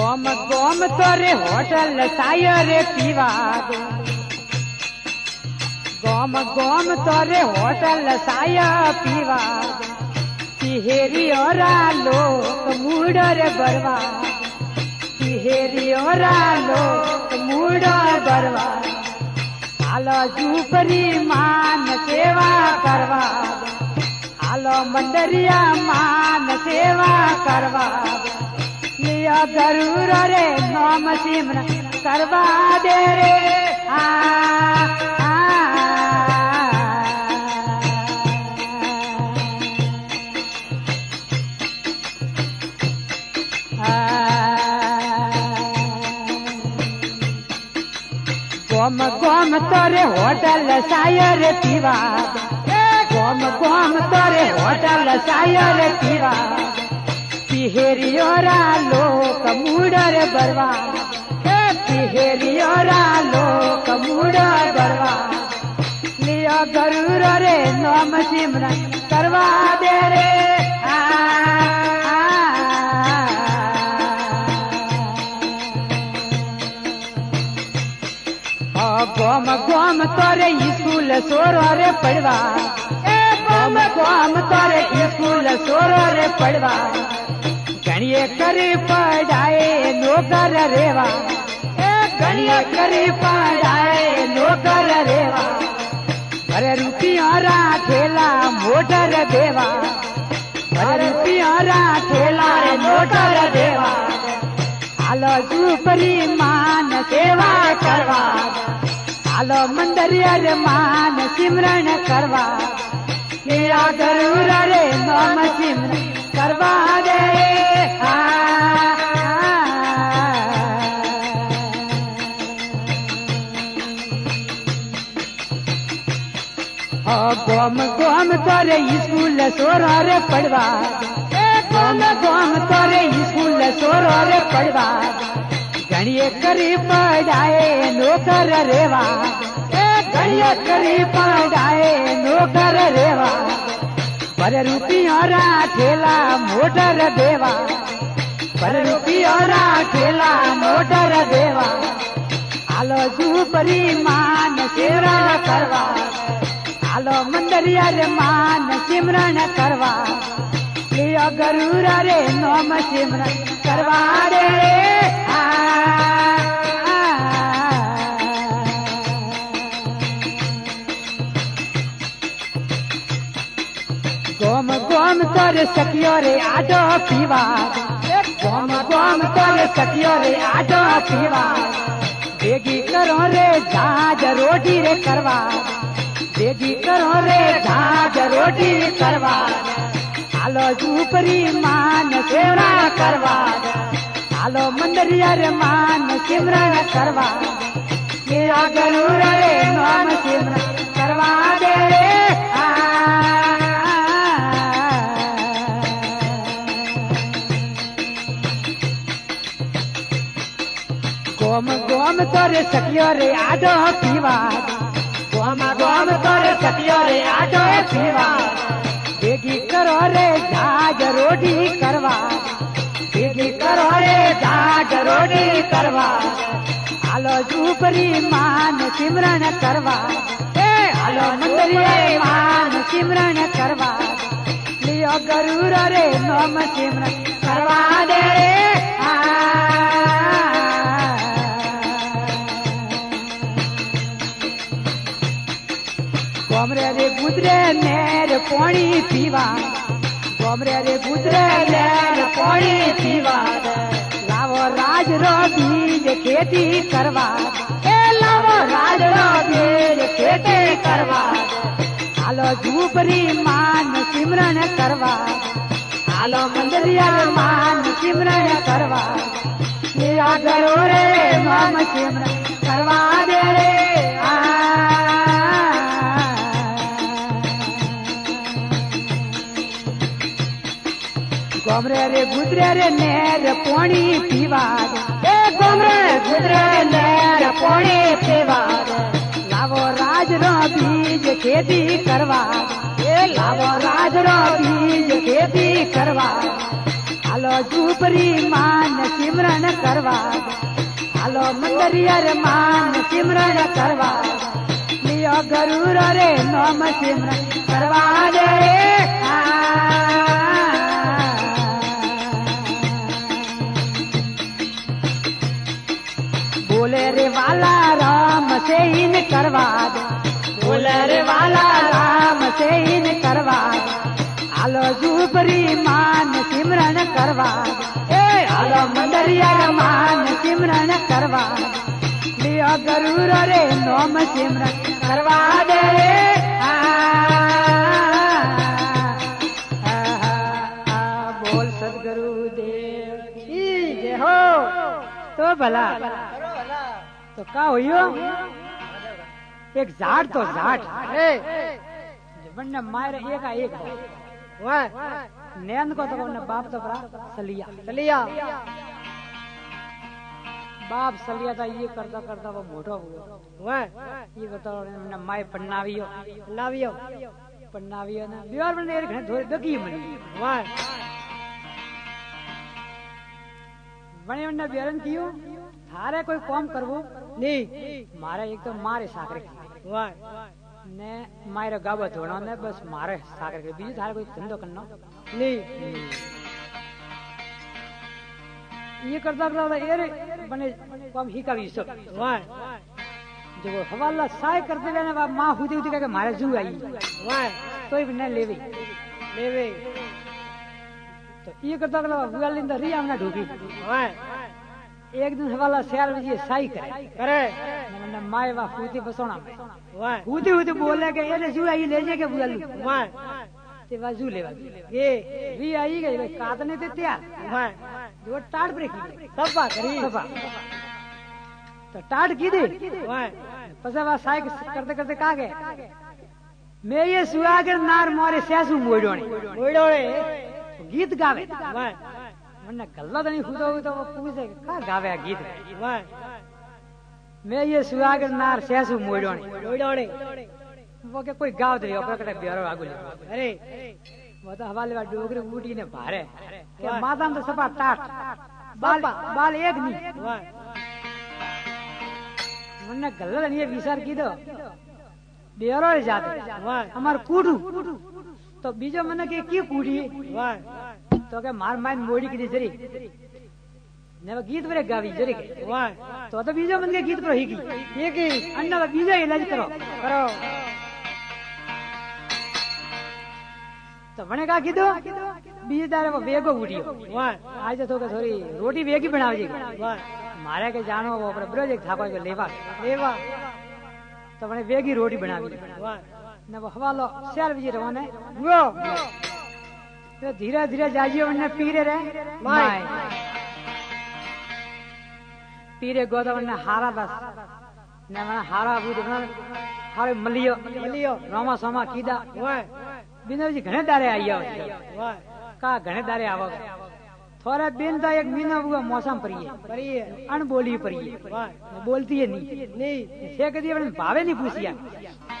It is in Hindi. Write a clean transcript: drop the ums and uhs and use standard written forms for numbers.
गोम गोम तोरे होटल सायर पीवा दे, गोम गोम तोरे होटल साया पीवा दे, तिहेरियोरा लोक मूडर बरवा, तिहेरियोरा लोक मूडर बरवा, हालो झूपरी मान सेवा करवा, हालो मंडरिया मान सेवा करवा, लिया जरूर रे नाम सिमरन करवा दे रे गोम गोम तोरे होटल सायर पीवा, गोम गोम तोरे होटल सायर पीवा, तिहेरियोरा लोक मूडर बरवा, तिहेरियोरा लोक मूडर बरवा, लिया गरुर रे नाम सिमरन करवा दे रे गोम गोम तोरे स्कूल सोरो रे पढ़वा, गोम गोम तोरे स्कूल सोरो रे पढ़वा, गणिये करी पढ़ाए नौकर रेवा, गणिये करी पढ़ाए नौकर रेवा, अरे रुपया रा ठेला मोटर देवा, अरे रुपया रा ठेला मोटर देवा, हालो झूपरी मान सेवा करवा, हालो मंडरिया मान सिमरन करवा, लिया जरूर रे नाम सिमरन करवा दे गोम गोम तोरे स्कूल सोरो रे पढ़वा, गोम गोम तोरे स्कूल सोरो रे पढ़वा, गणिये करी पढ़ाए नौकर रेवा, गणिये करी पढ़ाए नौकर रेवा, पर रुपया रा ठेला मोटर देवा, पर रुपया रा ठेला मोटर देवा, हालो झूपरी मान सिमरन करवा, हालो मंडरिया रे मान सिमरन करवा, लिया गरुर रे नाम सिमरन करवा दे गोम गोम तोरे सखियो रे आडो पीवा, गोम गोम तोरे सखियो रे आडो पीवा, बेगी करो रे झाज रोटी रे करवा, बेगी करो रे झाज रोटी करवा, हालो झूपरी मान सेवा करवा, हालो मंडरिया रे मान सिमरन करवा, लिया गरुर रे नाम सिमरन करवा दे गोम गोम तोरे सखियो रे आडो पीवा, गोम गोम तोरे सखियो रे आडो पीवा, बेगी करो रे झाज रोटी करवा, बेगी करो रे झाज रोटी करवा, हालो झूपरी मान सिमरन करवा, हालो मंडरिया मान सिमरन करवा, लियो गरुर रे नाम सिमरन करवा दे गोमरे रे गुजरे नेर पानी पीवा, गोमरे रे गुजरे नेर पानी पीवा, लावो राज रो बीज खेती करवा, लावो राज रो बीज खेती करवा, हालो झूपरी मान सिमरन करवा, हालो मंडरिया मान सिमरन करवा, लिया गरुर रे नाम सिमरन करवा दे गोमरे रे गुजरे रे नेर पानी पीवा, गोमरे गुजरे रे नेर पानी पीवा, लावो राज रो बीज खेती करवा, लावो राज रो बीज खेती करवा, હાલો ઝૂપરી માન સિમરણ કરવા હાલો મંદરિયા રે માન સિમરણ કરવા લિયો ગરુર રે નામ સિમરણ કરવા દે बोले रे वाला राम से इन करवा दे बोले रे वाला राम से इन करवा दे आलो झूपरी मान सिमरन करवा दे आलो मंदरिया मान सिमरन करवा दे लियो गरुर रे नोम सिमरन करवा दे बोल सदगुरु देव की जय हो तो भला तो का हुयो एक झाड़ तो झाड़ बनने मारे एक नैन को तो बाप तो बड़ा सलिया बाप सलिया था ये करता करता वो मोटो हुआ ये बताओ माए पन्नावियो ना बिहार में एक घने थोड़ी दगी मनी बने वन्ना बिहारन कियो थारे कोई काम करवो नहीं मारे एक तो मारे साकर ने मारे गाबा धोना ने बस मारे साकर के बीज थारे कोई धंधो करना नहीं ये करता करता एरे बने काम ही का भी सब जो हवाला साय करते गए ना माँ हुदी हुदी के मारे जू आई तो ही न लेवे तो ये करता करता बुआ लिंदा रिया में ढूकी एक दिन हवाला शहर में ये साई करे मैंने माए वा फूती बसोना में फूती बोले के ये जू आई ले जाके बुआ लू ते बाजू लेवा ये री आई गई काटने ते तैयार जो टाट ब्रेक सबा करी तो टाट की दे पसे वा साई करते करते का गए मैं ये सुहागर नार मोरे सेसु मोड़ोने गीत गावे मैंने गल्ला तो नहीं खुदा हुई तो वो पूछे का गावे गीत मैं ये सुहागर नार सेसु मोड़ोने वो के कोई गाव दे अपने बिहार आगू अरे वो तो हवाले वाली डोगरी बूटी ने भारे क्या माता तो सपा टाट बाल एक नहीं मैंने गल्ला नहीं विचार की दो बिहार जाते हमारे कूटू तो बीजो मैंने के की कूटी तो के मार माइन मोड़ी की जरी ने वो गीत बरे गावी जरी तो बीजो मन के गीत करो ही की ये की अन्ना बीजो इलाज करो तो बने का कीधो बीज दारे वो वेगो उठियो आज तो के थोड़ी रोटी वेगी बनावे मारे के जानो वो ब्रोज एक थापा के लेवा तो बने वेगी रोटी बनावी ने वो हवालो शहर विजय रवाने वो तो धीरे धीरे जाइयो उन्हें पीरे रे माय पीरे गोदा उन्हें हारा बस ने मना हारा बूढ़ हारे मलियो रोमा सोमा कीदा बिना जी घने दारे आई का घने दारे आवो थोड़ा बिन तो एक महीना हुआ मौसम परिये अनबोली परिये बोलती है नहीं से कदी भावे नहीं पूछिया